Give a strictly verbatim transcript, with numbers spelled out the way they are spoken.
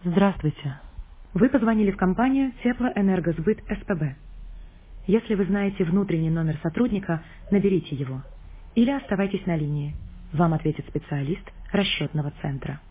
Здравствуйте. Вы позвонили в компанию Теплоэнергосбыт СПБ. Если вы знаете внутренний номер сотрудника, наберите его. Или оставайтесь на линии. Вам ответит специалист расчетного центра.